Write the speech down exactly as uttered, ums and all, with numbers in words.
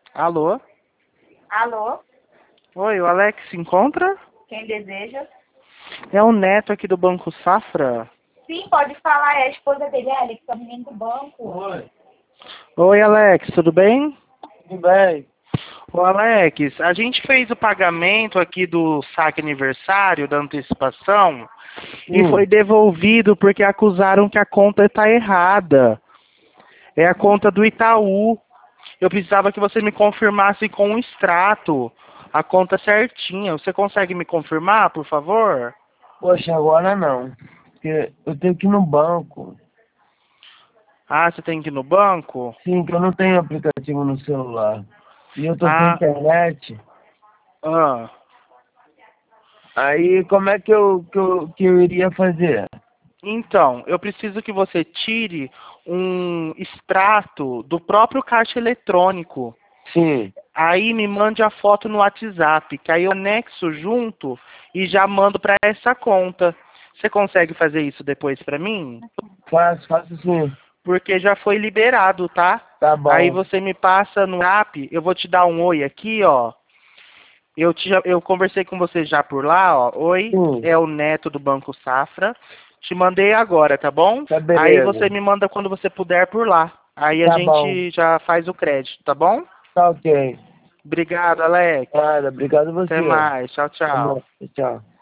Alô? Alô? Oi, o Alex se encontra? Quem deseja? É o Neto aqui do Banco Safra. Sim, pode falar, é a esposa dele, Alex, é o menino do banco. Oi, Oi, Alex, tudo bem? tudo bem? Ô, Alex, a gente fez o pagamento aqui do saque aniversário, da antecipação, e Hum, foi devolvido porque acusaram que a conta está errada. É a conta do Itaú. Eu precisava que você me confirmasse com um extrato a conta certinha. Você consegue me confirmar, por favor? poxa, agora não. Porque eu tenho que ir no banco. Ah, você tem que ir no banco? Sim, que eu não tenho aplicativo no celular. E eu tô sem Ah, internet. ah. Aí como é que eu, que eu, que eu iria fazer? Então, eu preciso que você tire um extrato do próprio caixa eletrônico. Sim, Aí me mande a foto no WhatsApp, que aí eu anexo junto e já mando para essa conta. Você consegue fazer isso depois para mim? faço, faço sim. Porque já foi liberado, tá? Tá Aí bom. você me passa no app, eu vou te dar um oi aqui, ó. Eu, te, eu conversei com você já por lá, ó. Oi, Sim, é o Neto do Banco Safra. Te mandei agora, tá bom? tá Aí beleza. você me manda quando você puder por lá. Aí a Tá bom. gente já faz o crédito, tá bom? Tá ok. Obrigado, Alex. Nada, obrigado a Até você. mais. Tchau, tchau. Tchau.